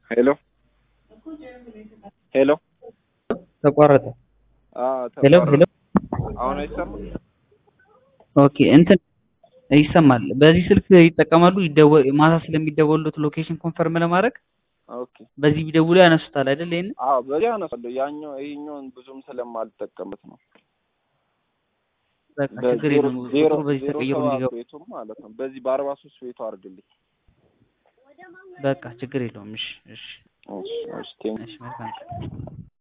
ሄሎ ሄሎ ተቋረጠ። ሄሎ ተቋረጠ። ሄሎ። አሁን አይሰማም? ኦኬ እንትን ይሰማል። በዚህ ስልክ ይጠቀማሉ። ማታ ስለሚደወሉት ሎኬሽን ኮንፈርም ለማድረግ ኦኬ። በዚህ ቢደውሉ ያነሱታል አይደል? ይሄን በዚህ አነሳለሁ። ያኛው ይሄኛውን ብዙም ስለማልጠቀምበት ነው። በቃ ችግር የለውም። ቁጥሩ በዚህ ተቀይሮ እንዲገባ ቤቱም ማለት ነው። በዚህ በ43 ቤቱ አድርግልኝ። በቃ ችግር የለውም። እሺ እሺ እሺ እሺ። እሺ መልካም